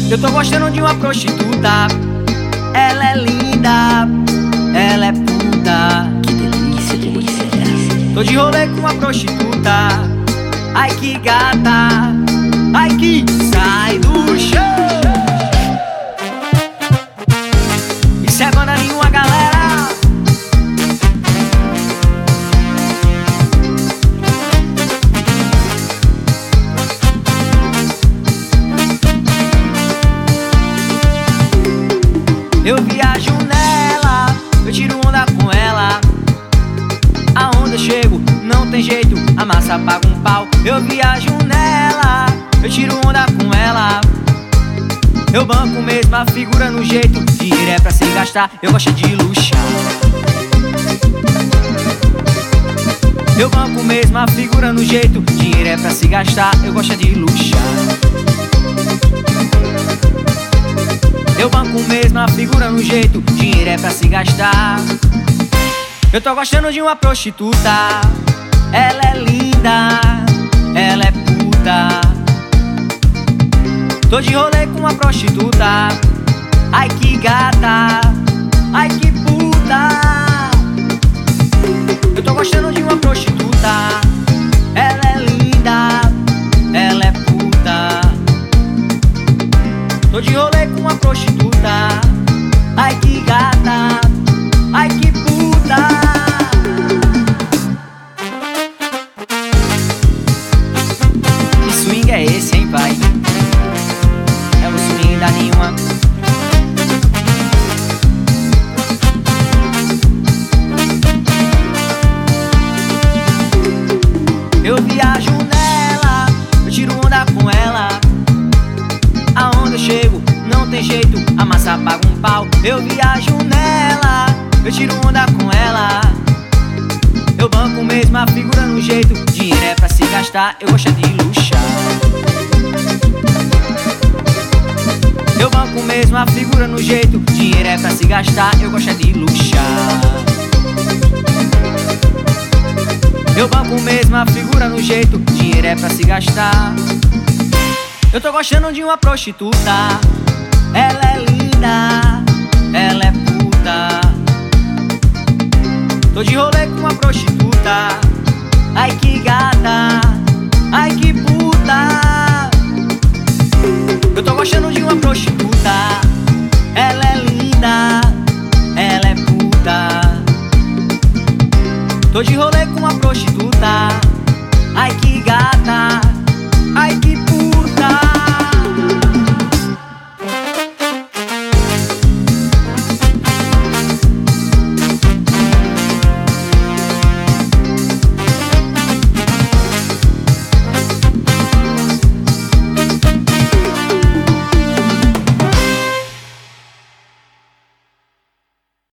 Eu tô gostando de uma prostituta. Ela é linda, ela é puta. Que delícia, delícia. Tô de rolê com uma prostituta. Ai que gata, ai que sai do chão. Isso é banda nenhuma, galera. Eu viajo nela, eu tiro onda com ela. Aonde eu chego, não tem jeito, a massa paga um pau. Eu viajo nela, eu tiro onda com ela. Eu banco mesmo a figura no jeito, dinheiro é pra se gastar, eu gosto de luxar. Eu banco mesmo a figura no jeito, dinheiro é pra se gastar, eu gosto de luxar. Eu banco mesmo a figura no jeito, dinheiro é pra se gastar. Eu tô gostando de uma prostituta. Ela é linda, ela é puta. Tô de rolê com uma prostituta. Ai que gata, ai que puta. Eu tô gostando de uma prostituta. Ela é linda, ela é puta. Tô de rolê com uma prostituta. Ai que gata, ai que puta. Que swing é esse, hein, pai? É o swing da nenhuma. Eu viajo nela, eu tiro onda com ela. Aonde eu chego, não tem jeito, a massa paga um pau. Eu viajo nela, eu tiro onda com ela. Eu banco mesmo a figura no jeito, dinheiro é pra se gastar, eu gosto de luxar. Eu banco mesmo a figura no jeito, dinheiro é pra se gastar, eu gosto de luxar. Eu banco mesmo a figura no jeito, dinheiro é pra se gastar. Eu tô gostando de uma prostituta. Ela é linda, ela é puta. Tô de rolê com uma prostituta. Ai que gata, ai que puta. Eu tô gostando de uma prostituta. Ela é linda, ela é puta. Tô de rolê com uma prostituta. Ai que gata.